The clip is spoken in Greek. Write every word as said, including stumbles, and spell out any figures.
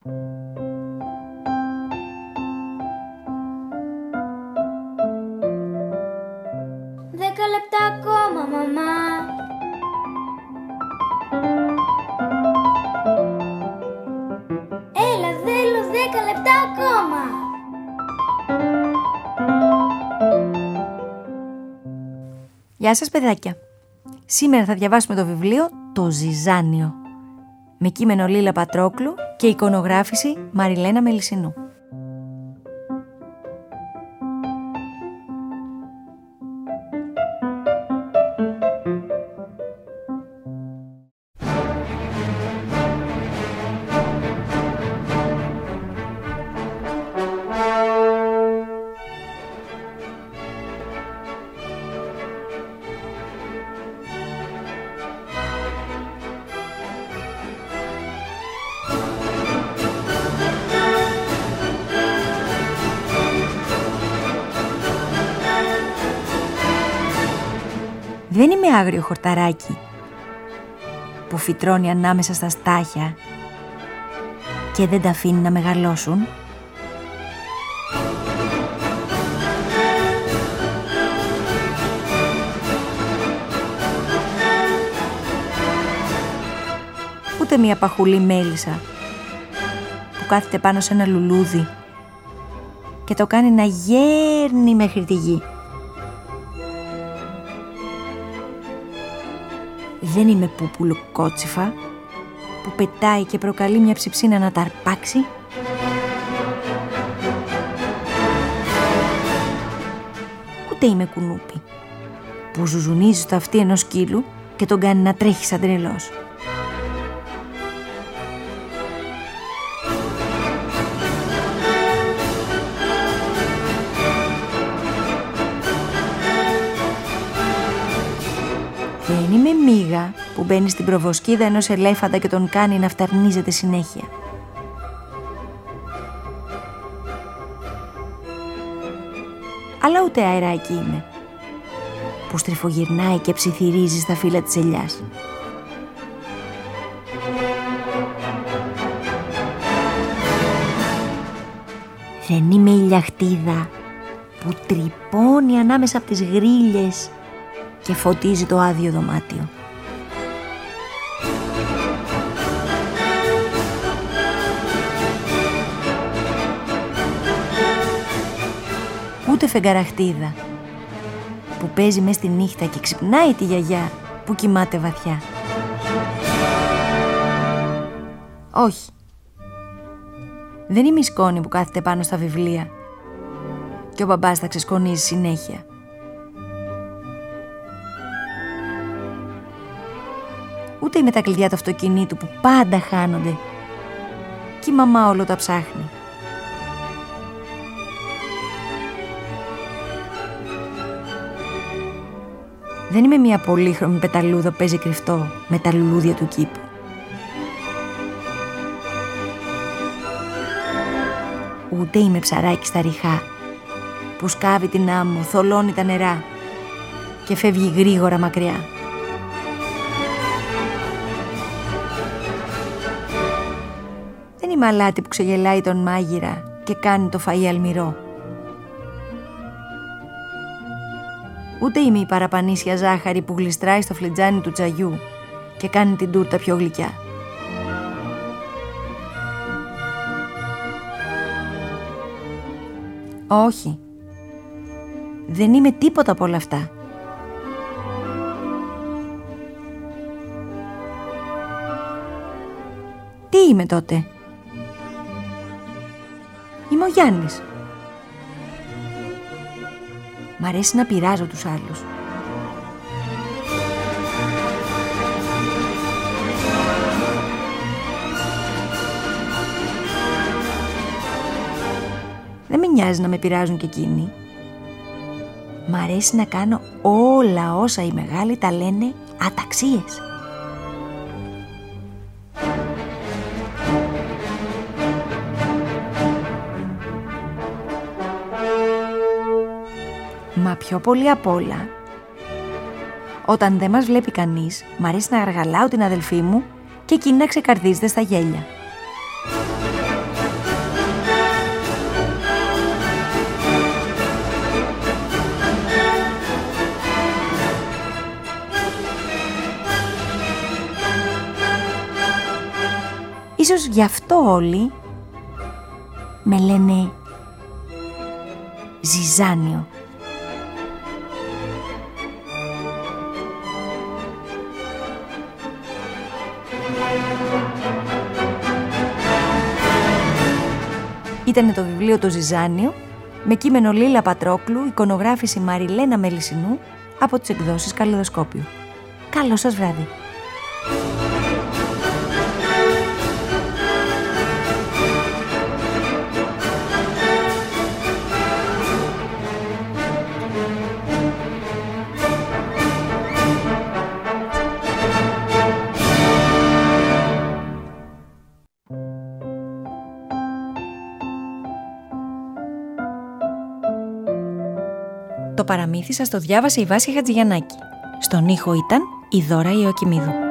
Δέκα λεπτά ακόμα, μαμά. Έλα, θέλω δέκα λεπτά ακόμα. Γεια σας, παιδάκια. Σήμερα θα διαβάσουμε το βιβλίο «Το Ζυζάνιο» με κείμενο Λίλα Πατρόκλου και εικονογράφηση Μαριλένα Μελισσινού. Δεν είμαι άγριο χορταράκι που φυτρώνει ανάμεσα στα στάχια και δεν τα αφήνει να μεγαλώσουν. Ούτε μια παχουλή μέλισσα που κάθεται πάνω σε ένα λουλούδι και το κάνει να γέρνει μέχρι τη γη. Δεν είμαι πούπουλο κότσιφα που πετάει και προκαλεί μια ψιψίνα να τα αρπάξει. Ούτε είμαι κουνούπι που ζουζουνίζει στο αυτί ενός σκύλου και τον κάνει να τρέχει σαν τρελός. Δεν είμαι μύγα που μπαίνει στην προβοσκίδα ενός ελέφαντα και τον κάνει να φταρνίζεται συνέχεια. Αλλά ούτε αεράκι είμαι που στριφογυρνάει και ψιθυρίζει στα φύλλα της ελιάς. Δεν είμαι ηλιαχτίδα που τρυπώνει ανάμεσα από τις γρίλες και φωτίζει το άδειο δωμάτιο. Ούτε φεγγαραχτίδα που παίζει μες στη νύχτα και ξυπνάει τη γιαγιά που κοιμάται βαθιά. Όχι. Δεν είμαι η σκόνη που κάθεται πάνω στα βιβλία και ο μπαμπάς θα ξεσκονίζει συνέχεια. Ούτε είμαι τα κλειδιά του αυτοκινήτου που πάντα χάνονται και η μαμά όλο τα ψάχνει. Δεν είμαι μια πολύχρωμη πεταλούδα που παίζει κρυφτό με τα λουλούδια του κήπου. Ούτε είμαι ψαράκι στα ριχά που σκάβει την άμμο, θολώνει τα νερά και φεύγει γρήγορα μακριά. Δεν είμαι αλάτι που ξεγελάει τον μάγειρα και κάνει το φαΐ αλμυρό. Ούτε είμαι η παραπανίσια ζάχαρη που γλιστράει στο φλιτζάνι του τσαγιού και κάνει την τούρτα πιο γλυκιά. Όχι. Δεν είμαι τίποτα από όλα αυτά. Τι είμαι τότε? Είμαι ο Γιάννης. Μ' αρέσει να πειράζω τους άλλους. Δεν με νοιάζει να με πειράζουν και εκείνοι. Μ' αρέσει να κάνω όλα όσα οι μεγάλοι τα λένε αταξίες. Μα πιο πολύ απ' όλα, όταν δεν μας βλέπει κανείς, μ' αρέσει να αργαλάω την αδελφή μου και εκείνη να ξεκαρδίζεται στα γέλια. Ίσως γι' αυτό όλοι με λένε Ζιζάνιο. Ήτανε το βιβλίο «Το Ζιζάνιο» με κείμενο Λίλα Πατρόκλου, εικονογράφηση Μαριλένα Μελισσινού από τις εκδόσεις Καλλιδοσκόπιο. Καλό σας βράδυ! Το παραμύθι σας το διάβασε η Βάσια Χατζηγιαννάκη. Στον ήχο ήταν η Δώρα Ιωακημίδου.